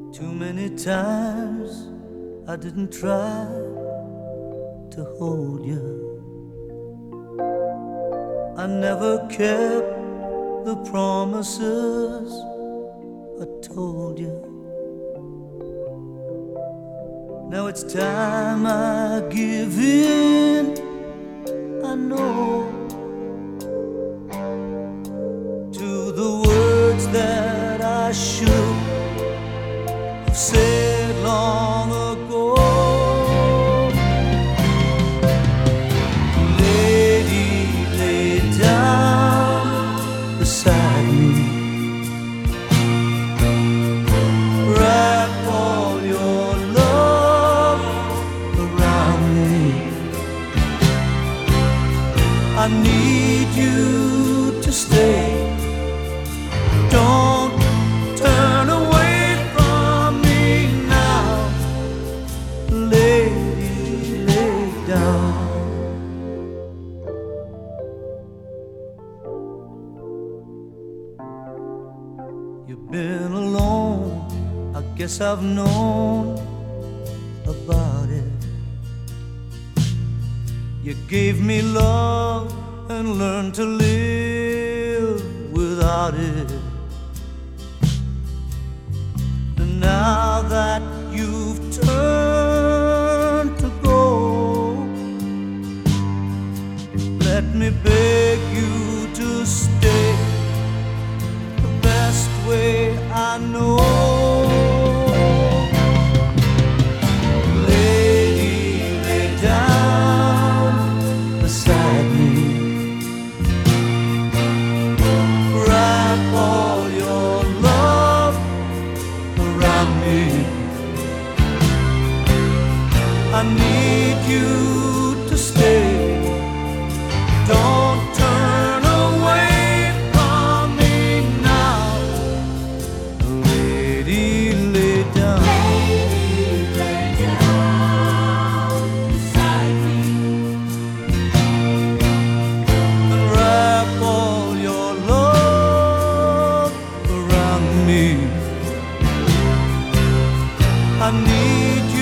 Too many times I didn't try to hold you. I never kept the promises I told you. Now it's time I give in, I know, to the words that I should have said long ago. Lady, lay down beside me, wrap all your love around me. I need you to stay. Don't turn away from me now. Lady, lay down. You've been alone, I guess I've known about it. You gave me love and learned to live without it. And now that you've turned to go, let me beg you to stay the best way I know. I need you to stay. Don't turn away from me now. Lady, lay down. Lady, lay down beside me, And wrap all your love around me. I need you